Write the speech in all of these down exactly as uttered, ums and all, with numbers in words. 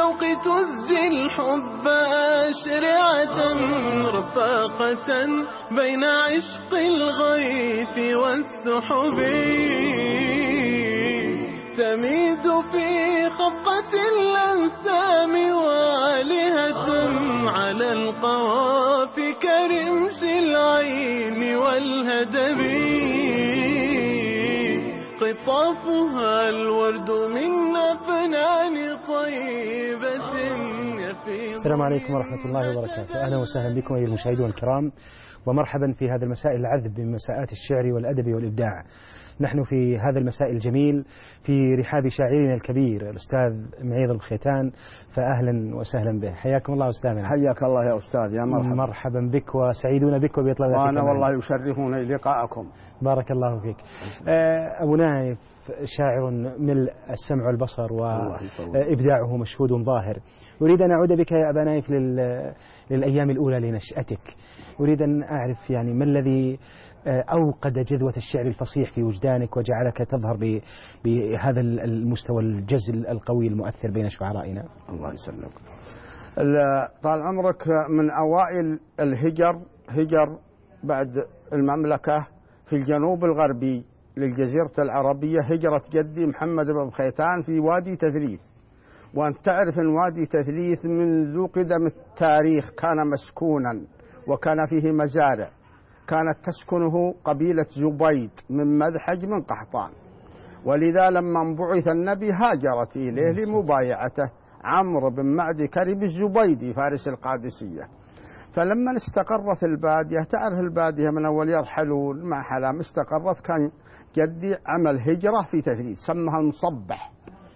الشوق تزجي الحب أشرعة رفاقة بين عشق الغيث والسحب، تميد في خفقة الأنسام والهة على القوافي كرمش العين والهدب، قطافها الورد من أفنان طيبة يفيض. السلام عليكم ورحمة الله وبركاته. أهلا وسهلا بكم أيها المشاهدون الكرام، ومرحبا في هذا المساء العذب من مساءات الشعر والأدب والإبداع. نحن في هذا المساء الجميل في رحاب شاعرنا الكبير الأستاذ معيض البخيتان، فأهلا وسهلا به. حياكم الله أستاذنا. حياك الله يا أستاذ، يا مرحبا. مرحبا بك وسعيدون بك وبإطلالك. وأنا والله يشرفون لقاءكم. بارك الله فيك. أبو نايف شاعر ملء السمع والبصر وإبداعه مشهود ظاهر. أريد أن أعود بك يا أبا نايف للأيام الأولى لنشأتك. أريد أن أعرف يعني ما الذي أوقد جذوة الشعر الفصيح في وجدانك وجعلك تظهر بهذا المستوى الجزل القوي المؤثر بين شعرائنا. الله يسلمك. طال عمرك، من أوائل الهجر هجر بعد المملكة في الجنوب الغربي للجزيرة العربية هجرة جدي محمد بن بخيتان في وادي تثليث. وأنت تعرف أن وادي تثليث منذ قدم التاريخ كان مسكونا وكان فيه مزارع، كانت تسكنه قبيلة زبيد من مذحج من قحطان، ولذا لما بعث النبي هاجرت إليه لمبايعته عمرو بن معدي كرب الزبيدي فارس القادسية. فلما استقرت البادية، تعرف البادية من أول يرحلون مع حلام، استقرت كان جدي عمل هجرة في تثليث سمها المصبح،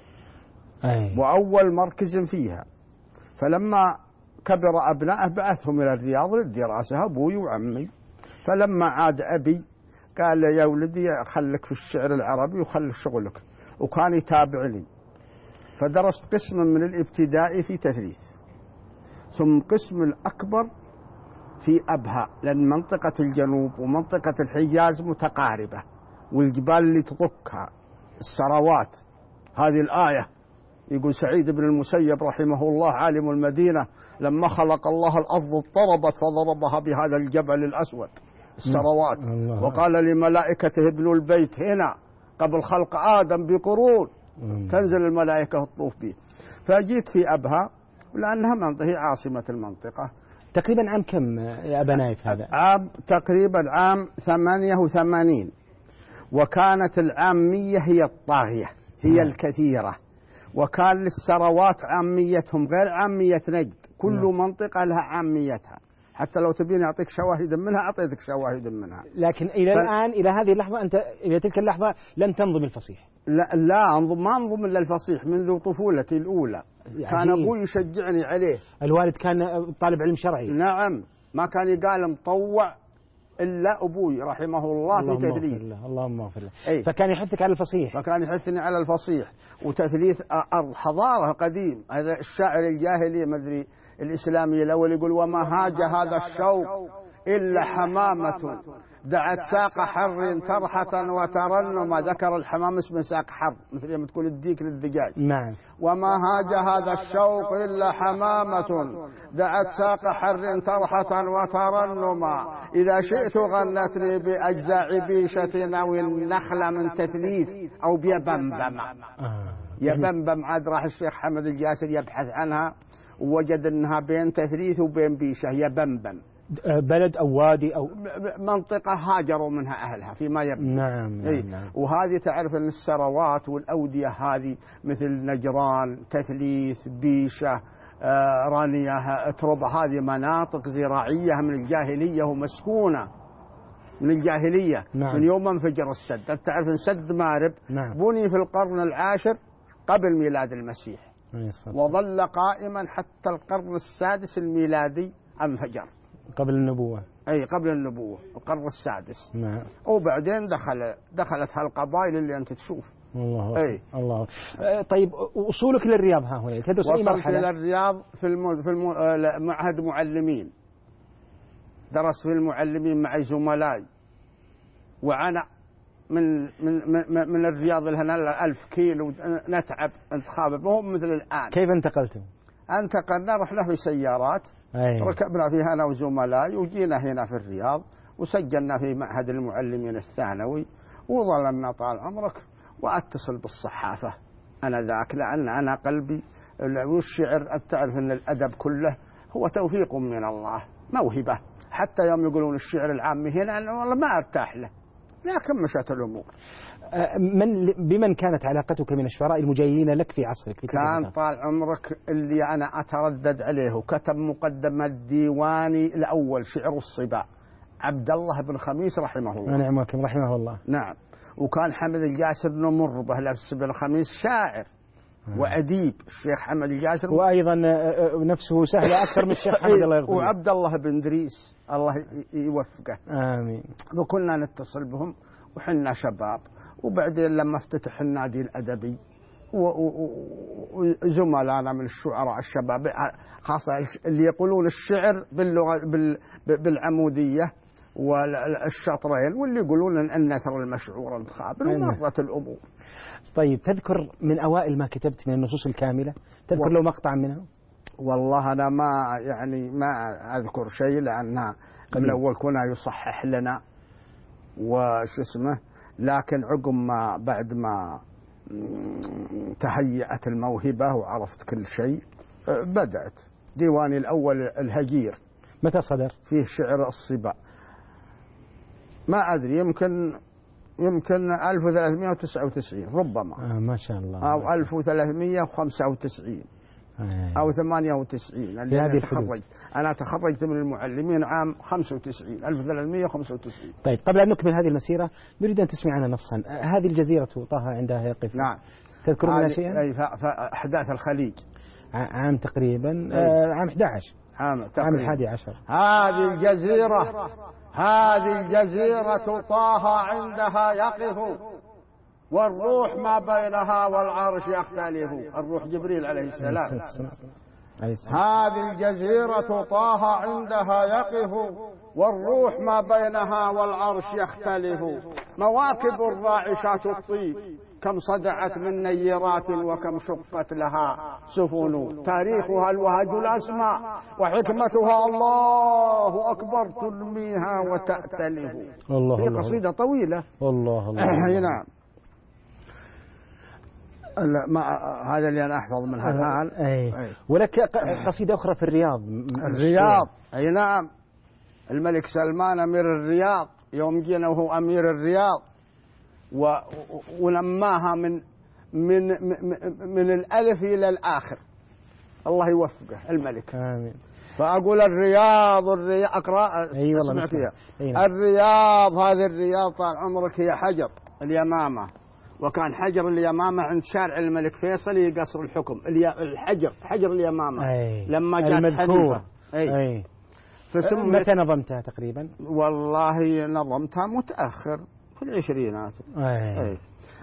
أي. وأول مركز فيها. فلما كبر أبنائه بعثهم إلى الرياض للدراسة، أبوي وعمي. فلما عاد أبي قال يا ولدي خلك في الشعر العربي وخلك شغلك، وكان يتابع لي. فدرست قسما من الابتدائي في تثليث، ثم قسم الأكبر في أبها، لأن منطقة الجنوب ومنطقة الحجاز متقاربة، والجبال اللي تضكها السراوات. هذه الآية يقول سعيد بن المسيب رحمه الله عالم المدينة لما خلق الله الأرض اضطربت فضربها بهذا الجبل الأسود السراوات، وقال لملائكته ابنوا البيت هنا قبل خلق آدم بقرون، تنزل الملائكة الطوف به. فجيت في أبها لأنها منطقة عاصمة المنطقة. تقريبا عام كم يا أبا نايف هذا؟ عام تقريبا عام ثمانية وثمانين، وكانت العامية هي الطاغية هي م. الكثيرة، وكان للسراوات عاميتهم غير عامية نجد، كل م. منطقة لها عاميتها. حتى لو تبين أعطيك شواهد منها أعطيتك شواهد منها. لكن إلى ف... الآن إلى هذه اللحظة أنت إلى تلك اللحظة لن تنظم الفصيح؟ لا لا أنظم، ما أنظم إلا الفصيح منذ طفولتي الأولى. عجيب. كان أبوي يشجعني عليه. الوالد كان طالب علم شرعي؟ نعم، ما كان يقال مطوع إلا أبوي رحمه الله في تثليث. اللهم اغفر له. أي. فكان يحثك على الفصيح؟ فكان يحثني على الفصيح وتثليث أرض حضارة قديم. هذا الشاعر الجاهلي ما أدري الإسلامي الأول يقول وما هاج هذا الشوق إلا حمامة دعت ساق حر ترحة وترنما. ذكر الحمام اسم ساق حر مثل ما تقول الديك للدجاج. نعم. وما هاج هذا الشوق إلا حمامة دعت ساق حر ترحة وترنما. إذا شئت غنتني بأجزاء بيشة أو النخلة من تثليث أو بيبمبم. آه. يبمبم عاد راح الشيخ حمد الجاسر يبحث عنها ووجد أنها بين تثليث وبين بيشة يبمبم. بلد أو وادي أو منطقة هاجروا منها أهلها فيما يبدو. نعم, نعم, إيه؟ نعم. وهذه تعرف أن السروات والأودية هذه مثل نجران تثليث بيشة آه رانية تربة، هذه مناطق زراعية من الجاهلية ومسكونة من الجاهلية. نعم. من يوم انفجر السد. أنت تعرف أن سد مارب نعم. بني في القرن العاشر قبل ميلاد المسيح، وظل قائما حتى القرن السادس الميلادي انفجر. قبل النبوة. أي قبل النبوة القرن السادس. نعم. وبعدين دخل دخلت هالقبائل اللي أنت تشوف. الله. أي الله. طيب وصولك للرياض ها هنا تدرس أي مرحلة؟ وصلت إلى الرياض في الم... في الم... معهد معلمين، درست في المعلمين مع زملائي، وأنا من من من, من الرياض لهنا ألف كيلو نتعب نتخابر، مو مثل الآن. كيف انتقلتم؟ انتقلنا رحنا في سيارات. أي. ركبنا فيها أنا وزملائي وجينا هنا في الرياض وسجلنا في معهد المعلمين الثانوي وظللنا طال عمرك. وأتصل بالصحافة أنا ذاك لأن أنا قلبي والشعر تعرف أن الأدب كله هو توفيق من الله موهبة. حتى يوم يقولون الشعر العامي هنا أنا والله ما أرتاح له لكن مشت الأمور. من بمن كانت علاقتك من الشعراء المجيدين لك في عصرك؟ في كان طال عمرك اللي أنا أتردد عليه وكتب مقدمة ديواني الأول شعر الصبا عبد الله بن خميس رحمه الله. نعم رحمه الله. نعم. وكان حمد الجاسر نمر به لبس بن خميس شاعر وأديب الشيخ حمد الجاسر، وأيضا نفسه سهلة أكثر من الشيخ حمد الله يرضى. وعبد الله بن دريس الله يوفقه. آمين. وكنا نتصل بهم وحنا شباب. وبعدين لما افتتح النادي الأدبي وزملائنا من الشعراء الشباب خاصة اللي يقولون الشعر باللغة بالعمودية والشطرين واللي يقولون النثر المشعور الخابر ومرت الأمور. طيب تذكر من أوائل ما كتبت من النصوص الكاملة؟ تذكر لو مقطع منها؟ والله أنا ما يعني ما أذكر شيء لأن من أول كنا يصحح لنا وش اسمه. لكن عقب ما بعد ما تهيأت الموهبة وعرفت كل شيء بدأت ديواني الأول الهجير. متى صدر؟ فيه شعر الصبا ما أدري يمكن يمكن ألف وثلاثمائة وتسعة وتسعين ربما. آه ما شاء الله. أو ألف وثلاثمائة وخمسة وتسعين آه. أو ثمانية وتسعين. أنا تخرجت أنا تخرجت من المعلمين عام خمسة وتسعين ألف وثلاثمائة وخمسة وتسعين. طيب قبل أن نكمل هذه المسيرة نريد أن تسمعنا نصا. هذه الجزيرة طه عندها يقف. نعم. تذكر منها شيئا؟ أي فأحداث الخليج عام تقريبا آه عام أحد عشر عام عام الحادي عشر. هذه الجزيرة هذه الجزيرة طه عندها يقف والروح ما بينها والعرش يختلف. الروح جبريل عليه السلام. هذه الجزيرة طه عندها يقف والروح ما بينها والعرش يختلف. مواكب الراعشات الطيب كم صدعت من نيرات وكم شقت لها سفن. تاريخها الوهج الأسماء وحكمتها الله أكبر تنميها وتأتلف. الله في قصيدة طويلة. الله الله. نعم. ما هذا اللي أنا أحفظ من هذا. أي. أي. ولك قصيدة أخرى في الرياض. الرياض أي نعم. الملك سلمان أمير الرياض يوم جينا وهو أمير الرياض و... ولماها من من من الألف إلى الآخر. الله يوفقه الملك. آمين. فأقول الرياض الرياض أقرأ. أي والله فيها. الرياض هذه الرياض طال عمرك هي حجر اليمامة. وكان حجر اليمامة عند شارع الملك فيصل يقصر الحكم. الحجر حجر اليمامة. أي. لما جاءت حنيفة. أي. أي. متى نظمتها تقريبا؟ والله نظمتها متأخر في العشرينات. أي. أي.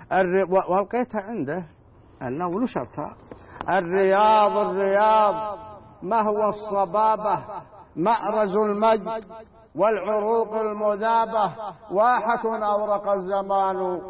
والقيتها عنده أنه ونشرتها. الرياض الرياض ما هو الصبابة مأرز المجد والعروق المذابة واحة أورق الزمان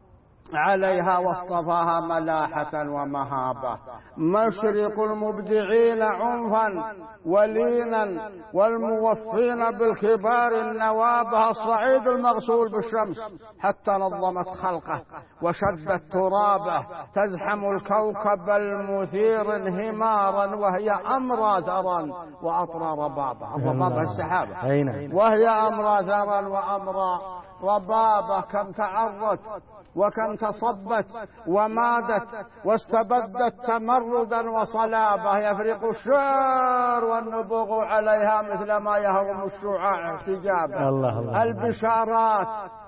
عليها واصطفاها ملاحة ومهابة. مشرق المبدعين عنفا ولينا والموفين بالكبار النوابه. الصعيد المغسول بالشمس حتى نظمت خلقه وشدت ترابه. تزحم الكوكب المثير انهمارا وهي أمرى ذرا وأطرى ربابة. ربابة السحابة. وهي أمرى ذرا وأمرى ربابة. كم تعرت وكم تصبت ومادت واستبدت تمردا وصلابة. يفرق الشعر والنبوغ عليها مثل ما يهرم الشعاع احتجابا. الله الله. البشارات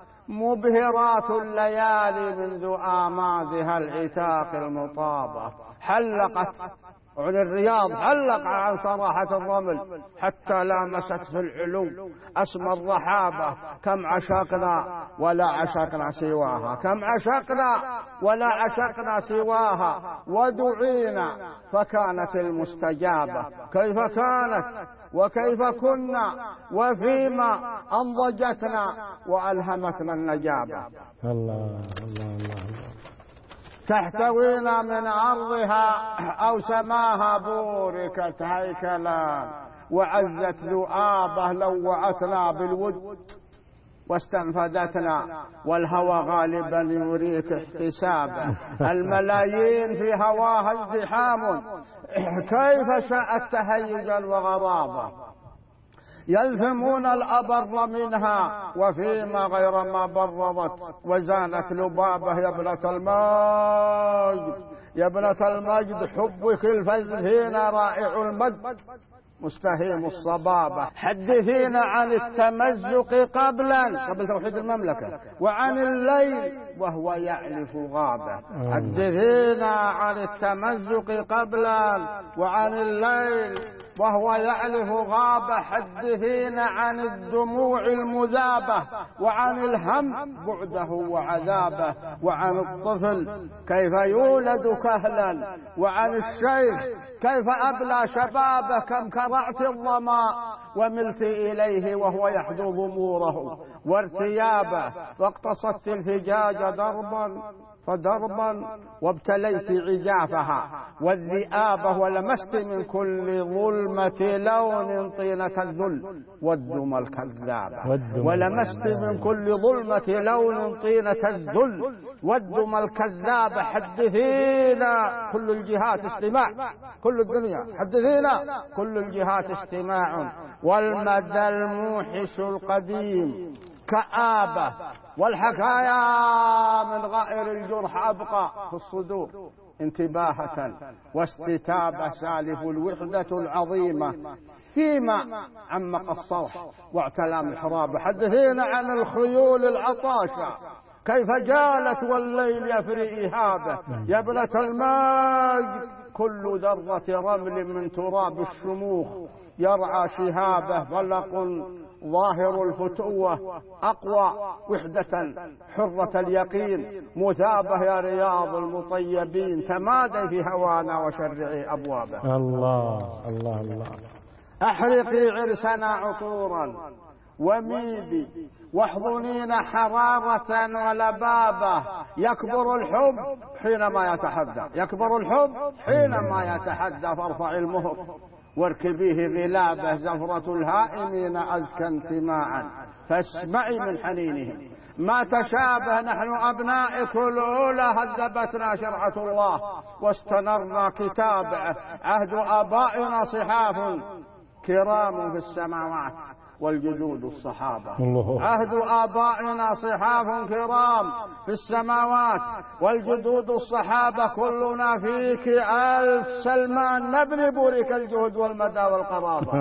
مبهرات الليالي منذ آمادها العتاق المطابة. حلقت عن الرياض حلق عن صراحة الرمل حتى لامست في العلو أسمى الرحابة. كم عشقنا ولا عشقنا سواها. كم عشقنا ولا عشقنا سواها. ودعينا فكانت المستجابة. كيف كانت وكيف كنا وفيما أنضجتنا وألهمتنا النجابة. الله الله الله. تحتوينا من أرضها أو سماها بوركت هيكلا، وعزت ذؤابه لوعتنا بالود واستنفدتنا، والهوى غالبا يريك احتسابه. الملايين في هواها ازدحام، كيف شاءت تهيجا وغرابه، يلثمون الأبر منها وفيما غير ما بررت، وزانت لبابه يا ابنة المجد، يا ابنة المجد حبك الفزهين رائع المجد مستهيم الصبابة. حدثينا عن التمزق قبلا قبل توحيد المملكة، وعن الليل وهو يعلف غابة. حدثينا عن التمزق قبلا وعن الليل وهو يعلف غابة. حدثينا عن الدموع المذابة وعن الهم بعده وعذابه، وعن الطفل كيف يولد كهلا، وعن الشيخ كيف أبلى شبابه. كم كرعت الظماء وملت إليه وهو يحدو ضموره وارتيابه، واقتصدت الفجاج دربا فدربا وابتليت عجافها والذئابة، ولمست من كل ظلمة لون طينة الذل والدم الكذابة. ولمست من كل ظلمة لون طينة الذل والدم الكذابة. حدثينا كل الجهات استماع، كل الدنيا حدثينا كل الجهات استماع، والمدى الموحش القديم كآبة، والحكايا من غائر الجرح أبقى في الصدور انتباهة واستتابة. سالف الوحدة العظيمة فيما عمق الصرح واعتلى محرابه. حدثينا عن الخيول العطاشة كيف جالت والليل يفري إهابه. يا ابنة المجد كل ذرة رمل من تراب الشموخ يرعى شهابه. بلق ظاهر الفتوة أقوى وحدة حرة اليقين، مثابة يا رياض المطيبين. تمادي في هوانا وشرعي أبوابه. الله الله الله. أحرقي عرسنا عطورا وميدي، واحضنينا حرارة ولبابة. يكبر الحب حينما يتحدى، يكبر الحب حينما يتحدى. فارفع المهر واركبيه غلابه. زفرة الهائمين أزكى انتماعا، فاسمعي من حنينهم ما تشابه. نحن أبنائك الأولى هذبتنا شرعة الله واستنرنا كتابه. عهد آبائنا صحاف كرام في السماوات والجدود الصحابة. عهد آبائنا صحاف كرام في السماوات والجدود الصحابة. كلنا فيك ألف سلمان نبني بورك الجهد والمدى والقرابة.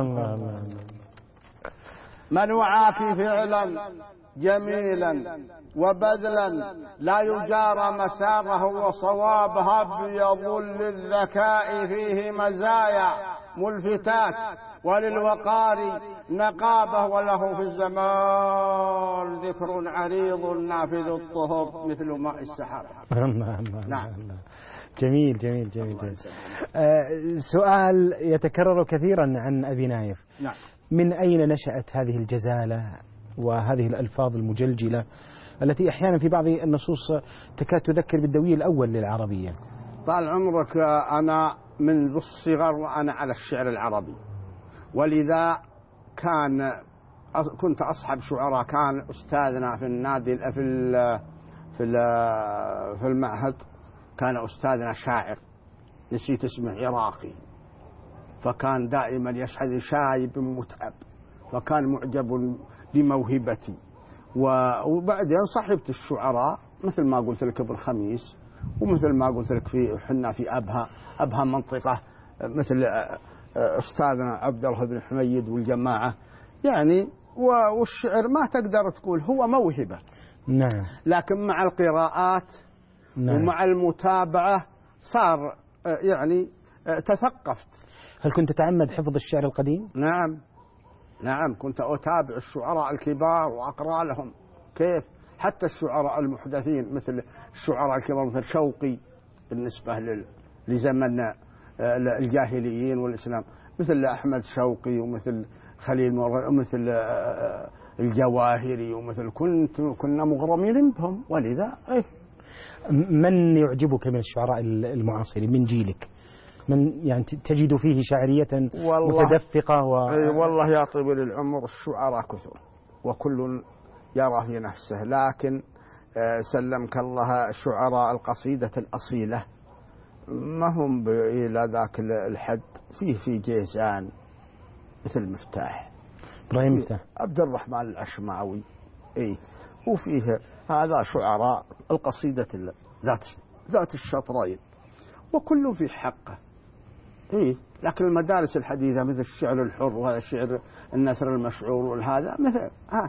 من وعاك فعلا جميلا وبذلا لا يجارى مساغه وصوابه. بيظل الذكاء فيه مزايا ملفتات، وللوقار نقابه. وله في الزمان ذكر عريض نافذ الطهر مثل ماء السحاب. نعم. جميل جميل جميل, جميل. آه سؤال يتكرر كثيرا عن أبي نايف. نعم. من أين نشأت هذه الجزالة وهذه الألفاظ المجلجلة التي أحيانا في بعض النصوص تكاد تذكر بالدوي الأول للعربية؟ طال عمرك أنا منذ الصغر وأنا على الشعر العربي، ولذا كان كنت أصحب شعراء. كان أستاذنا في النادي في في في المعهد كان أستاذنا شاعر نسيت اسمه عراقي، فكان دائما يشهد شايب متعب، فكان معجب بموهبتي. وبعدين صحبت الشعراء مثل ما قلت لك ابن خميس، ومثل ما قلت لك في حنا في أبها أبها منطقة مثل أستاذنا عبد الله بن حميد والجماعة يعني. والشعر ما تقدر تقول هو موهبة، نعم، لكن مع القراءات نعم. ومع المتابعة صار يعني تثقفت. هل كنت تتعمد حفظ الشعر القديم؟ نعم نعم، كنت أتابع الشعراء الكبار وأقرأ لهم كيف، حتى الشعراء المحدثين مثل الشعراء الكبار مثل شوقي بالنسبة لزمن الجاهليين والإسلام، مثل أحمد شوقي ومثل خليل ومثل الجواهري ومثل كنت كنا مغرمين بهم. ولذا إيه من يعجبك من الشعراء المعاصرين من جيلك؟ من يعني تجد فيه شاعرية متدفقة و... والله يا طويل العمر الشعراء كثر وكل يرى في نفسه، لكن سلمك الله شعراء القصيدة الأصيلة ما هم إلى ذاك الحد. فيه في جيزان مثل مفتاح إبراهيم مفتاح، عبد الرحمن العشماوي، إيه، وفيه هذا شعراء القصيدة ذات ذات الشطرين، وكله في حقه. إيه، لكن المدارس الحديثة مثل الشعر الحر وهذا الشعر النثر المشعور والهذا مثل ها.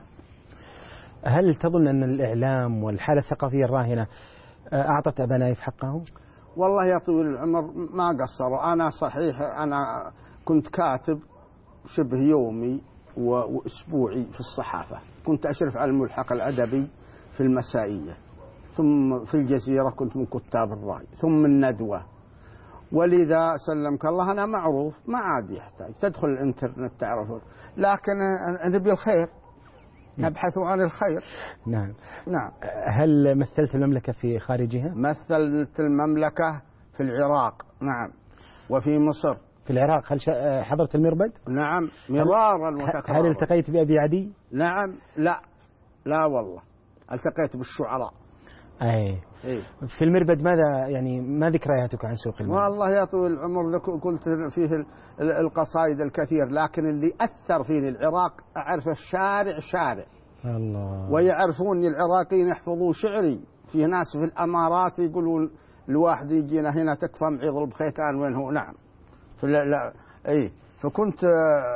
هل تظن أن الإعلام والحالة الثقافية الراهنة أعطت أبا نايف حقه؟ والله يا طويل العمر ما قصروا. أنا صحيح أنا كنت كاتب شبه يومي وأسبوعي في الصحافة، كنت أشرف على الملحق الأدبي في المسائية، ثم في الجزيرة كنت من كتاب الرأي، ثم الندوة، ولذا سلمك الله أنا معروف، ما عاد يحتاج تدخل الإنترنت تعرفه، لكن نبي الخير، نبحث عن الخير. نعم نعم. هل مثلت المملكة في خارجها؟ مثلت المملكة في العراق، نعم، وفي مصر. في العراق هل حضرت المربد؟ نعم مرارا وتكرارا. هل التقيت بأبي عدي؟ نعم. لا لا والله، التقيت بالشعراء. أي. إيه؟ في المربد ماذا يعني ما ذكرياتك عن سوق المربد؟ والله يا طويل العمر قلت فيه القصائد الكثير، لكن اللي أثر فيني العراق أعرف الشارع شارع الله، ويعرفوني العراقيين يحفظوا شعري. في ناس في الأمارات يقولون الواحد يجينا هنا تكفى معيض بخيتان وين هو. نعم. لا لا اي، فكنت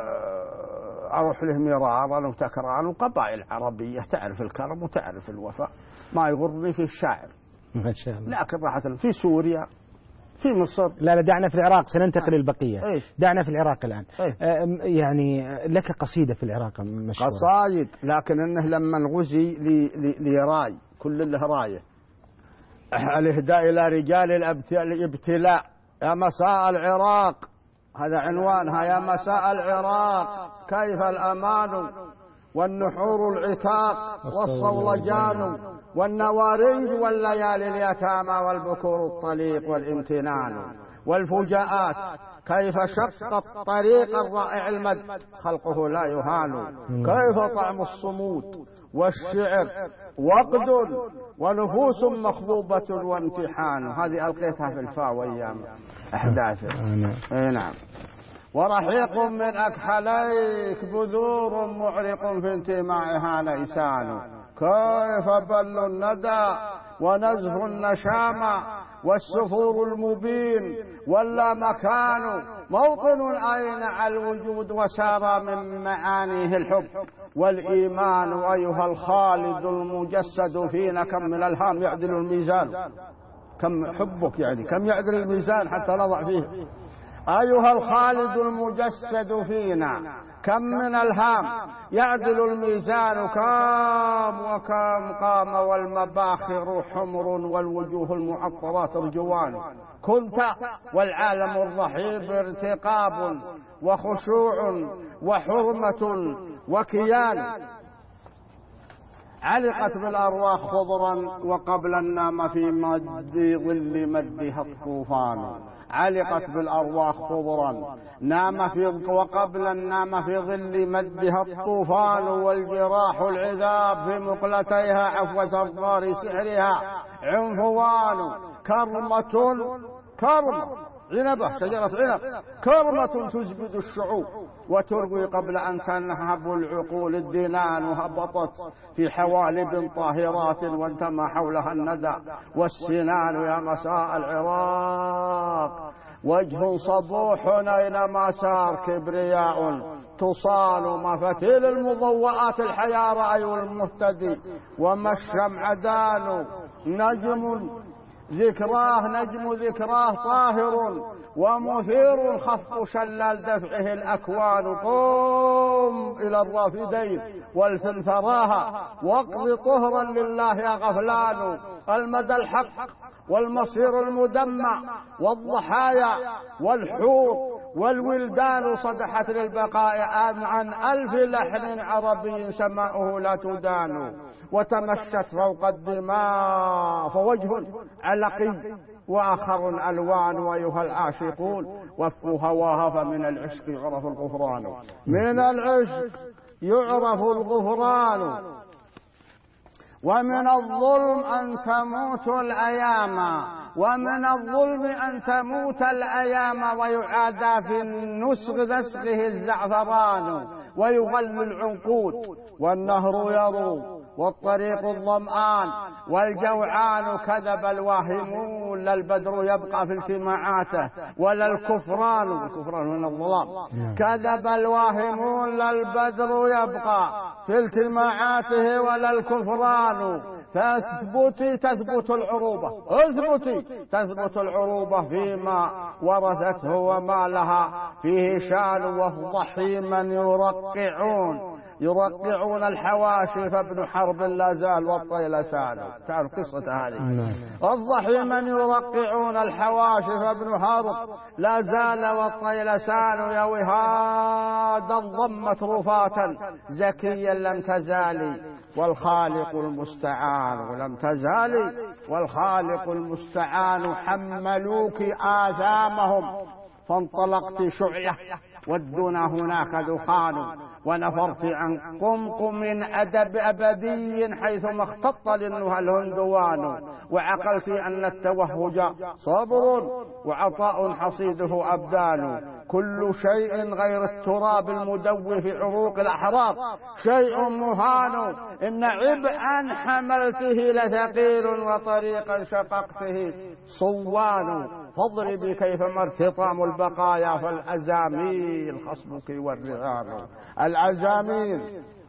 اروح له مرارا وتكرارا، وقبائل عربيه تعرف الكرم وتعرف الوفاء، ما يغرني في الشاعر ما شاء الله. لكن راحت في سوريا، في مصر. لا لا دعنا في العراق، سننتقل للبقيه. إيه؟ دعنا في العراق الان. إيه؟ يعني لك قصيده في العراق مشهوره. قصايد، لكن انه لما غزي لراي كل له رايه. الاهداء الى رجال الابتلاء يا مساء العراق، هذا عنوانها، يا مساء العراق كيف الأمان والنحور العتاق والصولجان والنوارنج والليالي اليتامى والبكور الطليق والامتنان والفجاءات كيف شق الطريق الرائع المد خلقه لا يهان، كيف طعم الصمود والشعر وقد ونفوس مخضوبة وامتحان. هذه ألقيتها في الفاو أيام أحداث. اي نعم. ورحيق من أكحليك بذور معرق في انتمائها ليسان، كيف بل الندى ونزف النشامة والسفور المبين ولا مكان موطن أينع الوجود وسار من معانيه الحب والإيمان. أيها الخالد المجسد فينا كم من الهام يعدل الميزان، كم حبك يعني كم يعدل الميزان حتى نضع فيه. أيها الخالد المجسد فينا كم من الهام يعدل الميزان، كام وكام قام والمباخر حمر والوجوه المعطرات رجوان. كنت والعالم الرحيب ارتقاب وخشوع وحرمة وكيان، علقت بالأرواح خضرا وقبل النام في مد ظل مدها الطوفان. علقت بالأرواح خضرا نام في وقبل النام في ظل مدها الطوفان، والجراح العذاب في مقلتيها عفوة أبصار سحرها عنفوان. كرمة كرمة عنبة شجرة عنب كرمة تزبد الشعوب وتروي قبل أن تنهب العقول. الدنان هبطت في حوالب طاهرات وانتمى حولها الندى والسنان. يا مساء العراق وجه صبوح أينما سار كبرياء تصال مفاتيل المضوءات الحياة رأي المهتدي وما الشمعدان. نجم ذكراه نجم ذكراه طاهر ومثير خفق شلال دفعه الأكوان. قوم إلى الرافدين والفن ثراها واقض طهرا لله يا غفلان. المدى الحق والمصير المدمع والضحايا والحور والولدان صدحت للبقاء عن ألف لحن عربي سماؤه لا تدان، وتمشت فوق الدماء فوجه علقي وآخر ألوان، وأيها العاشقون وفوا هواها فمن العشق يعرف الغفران، من العشق يعرف الغفران. ومن الظلم أن تموت الأيام، ومن الظلم أن تموت الأيام، ويعادى في النسغ نسغه الزعفران، ويغل العنقود والنهر يروم والطريق الظمآن والجوعان، كذب الواهمون لا البدر يبقى في التماعاته ولا الكفران، الكفران من الظلام، كذب الواهمون لا البدر يبقى في التماعاته ولا الكفران، فاثبتي تثبت العروبة، اثبتي تثبت العروبة فيما ورثته وما لها فيه شان، وافضحي من يرقعون يرقعون الحواشي، فابن حرب لا زال والطيل سال. تعرف قصة هذه؟ الضحي من يرقعون الحواشي، فابن حرب لا زال والطيل سال، يا وهادا ضمت رفاة زكيا لم تزالي والخالق المستعان، ولم تزالي والخالق المستعان، حملوك آثامهم فانطلقت شعلة والدنا هناك دخان، ونفرت عن قمقم أدب أبدي حيثما اختط للنهى الهندوان، وعقلت أن التوهج صبر وعطاء حصيده أبدان، كل شيء غير التراب المدوي في عروق الأحرار شيء مهان، إن عبئا حملته لثقيل وطريقا شققته صوان، فاضربي كيفما ارتطام البقايا فالأزاميل خصمك والرعان، العزاميل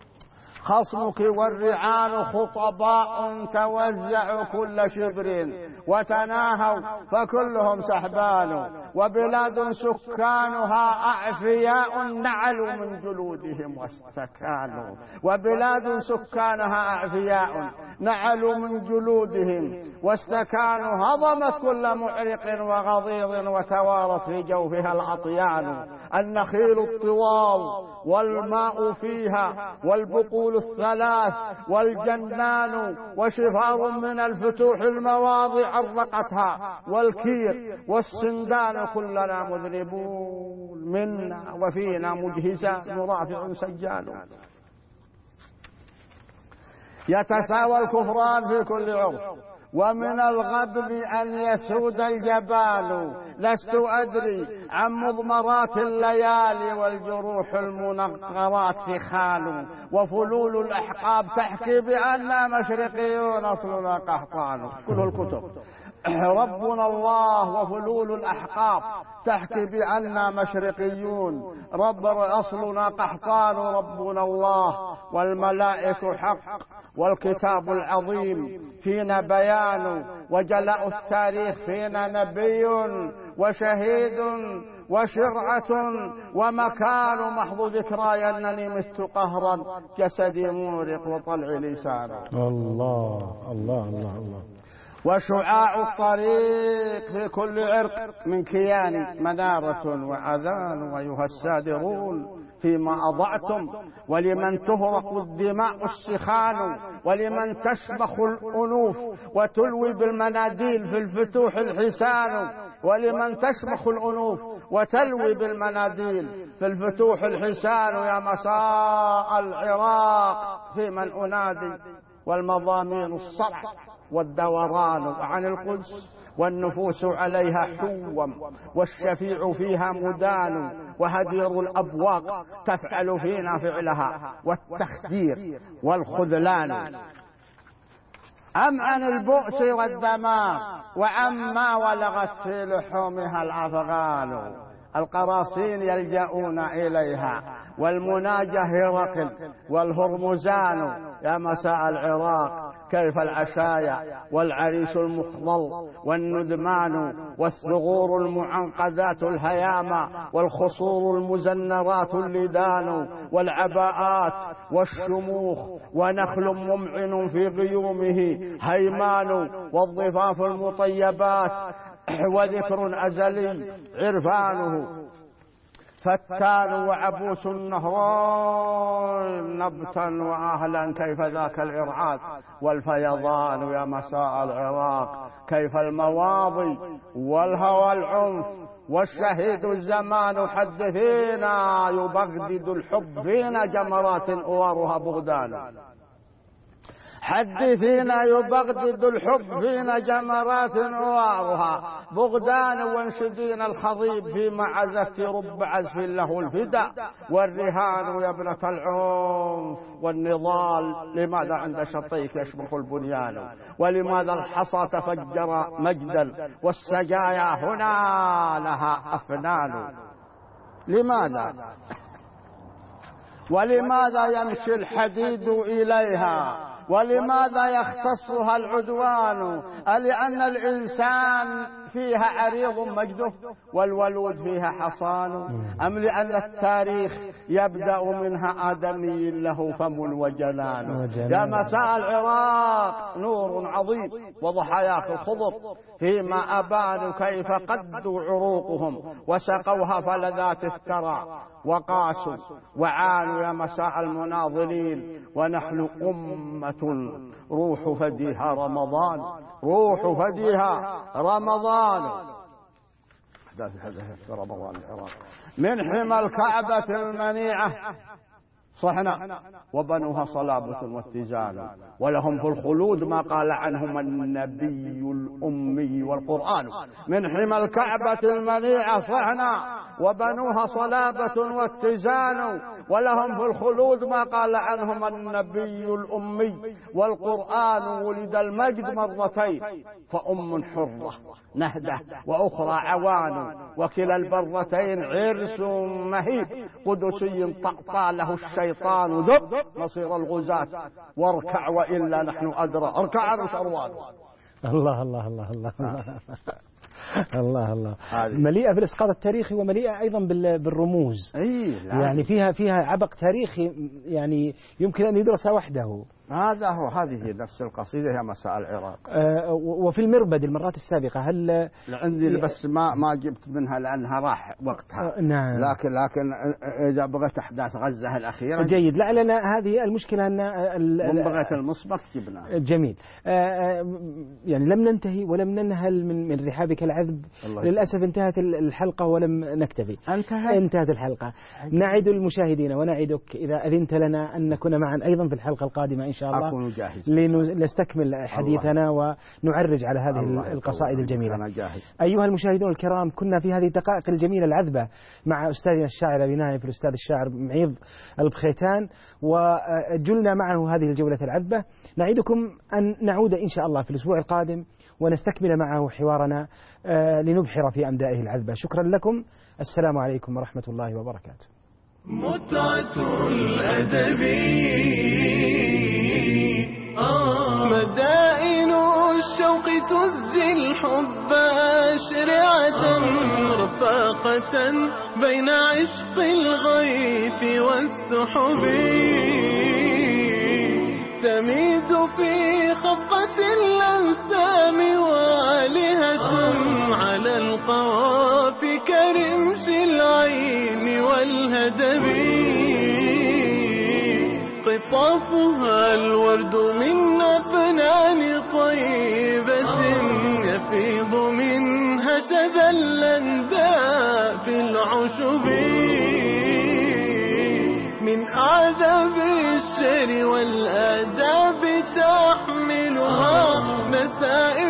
خصمك والرعان، خطباء توزع كل شبر وتناهوا فكلهم سحبان، وبلاد سكانها أعفياء نعلوا من جلودهم واستكانوا، وبلاد سكانها أعفياء نعلوا من جلودهم واستكانوا، هضمت كل معرق وغضيض وتوارت في جوفها الأطيان، النخيل الطوال والماء فيها والبقول الثلاث والجنان، وشفار من الفتوح المواضع عرقتها والكير والسندان، كلنا مذنبون منا وفينا مجهزان مرافع سجال، يتساوى الكفران في كل عرف، ومن الغبن أن يسود الجبال، لست أدري عن مضمرات الليالي والجروح المنقرات فخان، وفلول الأحقاب تحكي بأننا مشرقيون أصلنا قحطان، كل الكتب ربنا الله، وفلول الأحقاب تحكي بأننا مشرقيون، رب أصلنا قحطان ربنا الله، والملائكة حق والكتاب العظيم فينا بيان، وجلاء التاريخ فينا نبي وشهيد وشرعة ومكان، محض ذكراي أنني مت قهرا جسدي مورق وطلع لسان، الله الله الله الله، وشعاع الطريق في كل عرق من كيان منارة وأذان، وأيها السادرون فيما أضعتم، ولمن تهرق الدماء السخان، ولمن تشمخ الأنوف وتلوي بالمناديل في الفتوح الحسان، ولمن تشمخ الأنوف وتلوي بالمناديل في الفتوح الحسان، يا مساء العراق في من أنادي، والمضامين الصرع والدوران عن القدس، والنفوس عليها حوم والشفيع فيها مدان، وهدير الأبواق تفعل فينا فعلها والتخدير والخذلان، أم عن البؤس والدماء وعما ولغت في لحومها الأفغان، القراصين يلجؤون إليها والمناجة هرقل والهرمزان، يا مساء العراق كيف العشايا والعريش المخضل والندمان، والثغور المعنقذات الهيامة والخصور المزنرات اللدان، والعباءات والشموخ ونخل ممعن في غيومه هيمان، والضفاف المطيبات وذكر أزلي عرفانه، فتان وعبوس النهرين نبتا وأهلا كيف ذاك الإرعاد والفيضان يا مساء العراق كيف المواضي والهوى العنف والشهيد الزمان حدثينا يبغدد الحب فينا جمرات أوارها بغدان حدثينا يبغدد الحب فينا جمرات أوارها بغدان وانشدين الخضيب فيما عزفت رب عزف له الفدا والرهان يا ابنة العنف والنضال لماذا عند شطيك يشبخ البنيان ولماذا الحصى تفجر مجدا والسجايا هنا لها أفنان لماذا ولماذا يمشي الحديد إليها ولماذا يختصها العدوان ألأن الإنسان فيها عريض مجده والولود فيها حصان أم لأن التاريخ يبدأ منها آدمي له فم وجنان يا مساء العراق نور عظيم وضحاياك الخضر فيما أبانوا كيف قدوا عروقهم وسقوها فلذات افترى وقاسوا وعانوا يا مساء المناضلين ونحن أمة روح فديها رمضان روح فديها رمضان في رمضان العراق من حمى الكعبة المنيعة صحنا وبنوها صلابة واتزان ولهم في الخلود ما قال عنهم النبي الأمي والقرآن من حمى الكعبة المنيعة صحنا وبنوها صلابة واتزان ولهم في الخلود ما قال عنهم النبي الأمي والقرآن ولد المجد مرتين فأم حرة نهدة وأخرى عوان وكلا البرتين عرس مهيب قدسي طأطى له الشيطان ذب مصير الغزاة واركع وإلا نحن أدرى اركع بشروان الله الله الله الله الله الله مليئة بالإسقاط التاريخي ومليئة أيضا بالرموز يعني فيها فيها عبق تاريخي يعني يمكن أن يدرس وحده هذا هو هذه نفس القصيدة يا مساء العراق آه وفي المربد المرات السابقة هل عندي بس ما ما جبت منها لأنها راح وقتها آه نعم لكن لكن إذا بغيت أحداث غزة الأخيرة جيد لعلنا هذه المشكلة أن من بغيت المصبك جبنا جميل آه يعني لم ننتهي ولم ننهل من من رحابك العذب للأسف انتهت الحلقة ولم نكتفي انتهت انتهت الحلقة نعد المشاهدين ونعدك إذا أذنت لنا أن نكون معا أيضا في الحلقة القادمة إن شاء الله أكون جاهز لنستكمل حديثنا ونعرج على هذه القصائد الجميلة. أنا جاهز. أيها المشاهدون الكرام كنا في هذه الدقائق الجميلة العذبة مع أستاذنا الشاعر أبي نايف الأستاذ الشاعر معيض البخيتان وجلنا معه هذه الجولة العذبة. نعدكم أن نعود إن شاء الله في الأسبوع القادم ونستكمل معه حوارنا لنبحر في أمدائه العذبة. شكرا لكم. السلام عليكم ورحمة الله وبركاته. متعة الأدب آه مدائن الشوق تزجي الحب أشرعة رفاقة بين عشق الغيث والسحب تميد في خفة الأنسام والهة على القوافي كرمش العين والهدب قطافها الورد من أفنان طيبة يفيض منها شذا الأنداء في العشب من أعذاب الشر والآداب تحملها مسائل